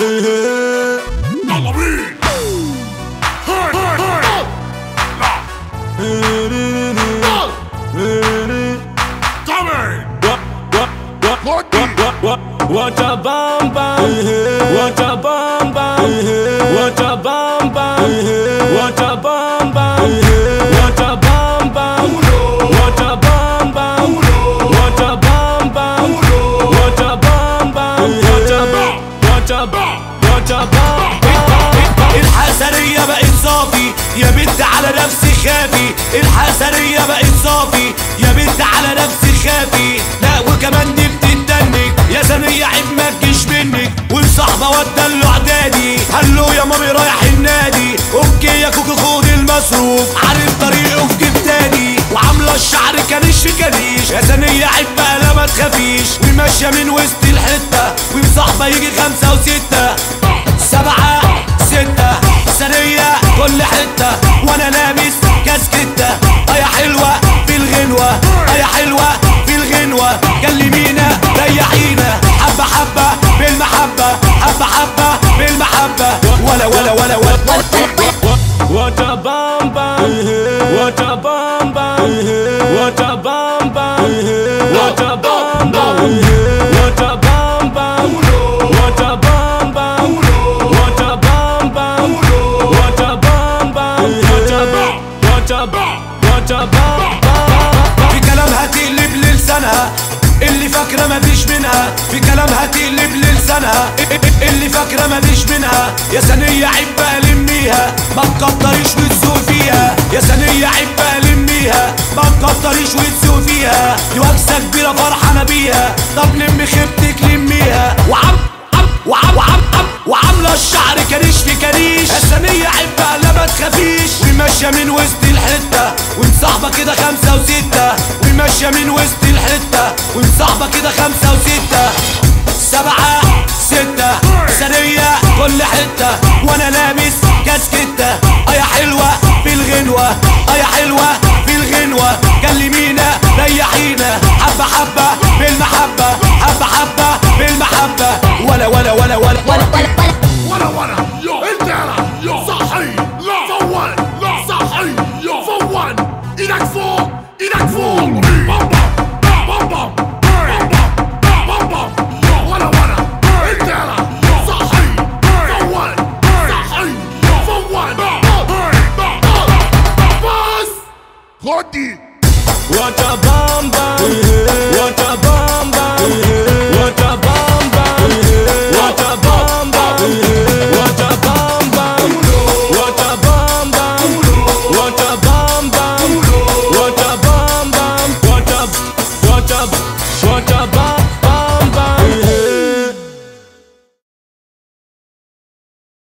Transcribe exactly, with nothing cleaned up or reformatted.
يلا بينا. What a bam bam, what a bam bam, what a bam bam, what a bam bam, what a bam bam, what a bam bam, what a bam bam, what a bam bam, what a bam, what a bam, what a bam. الحسرية بقت صافي يا بنت على نفسي خافي، الحسرية بقت صافي يا بنت على نفسي خافي. لا وكمان دي بتتدنك يا ثانية عيب ما تجيش منك، والصحبة ودلوا اعدادي هلو يا مامي رايح النادي. اوكي يا كوكو خد المصروف عارف طريقه في جبتاني، وعاملة الشعر كريش في كريش يا ثانية عيب بقى لا ما تخافيش. وماشية من وسط الحتة ومصاحبة يجي خمسة وستة سبعة ستة ثانية كل حتة، وانا لابس كاسكتة. اه يا حلوة في الغنوة، اه يا حلوة في الغنوة. كلمينا ريحينا حبة حبة بالمحبة، حبة حبة بالمحبة. ولا ولا ولا ولا What a bam bam, what a bam bam, what a bam bam, what a bam bam, what a bam bam, what a bam bam, what a bam bam, what a bam bam, what a bam, what a bam, what a bam bam. في كلامها تقلب لسانها اللي فاكرة مفيش منها، في كلامها تقلب لسانها اللي فاكرة مفيش منها. يا ثانية عيب بقى لميها ما تكتريش وتسوق فيها، يا ثانية عيب بقى لميها ما تكتريش وتسوق فيها. دي وكسة كبيرة فرحانة بيها، طب لمي خيبتك لميها. وعم عم وعم وعم عم وعاملة الشعر كريش في كريش يا ثانية عيب بقى لا ما تخافيش. وماشية من وسط الحتة ومصاحبة كده خمسة وستة، وماشية من وسط الحتة ومصاحبة كده خمسة وستة سبعة ستة ثانية كل حتة، وانا لابس كاسكتة. اه يا حلوة في الغنوة، اه يا حلوة في الغنوة. كلمينا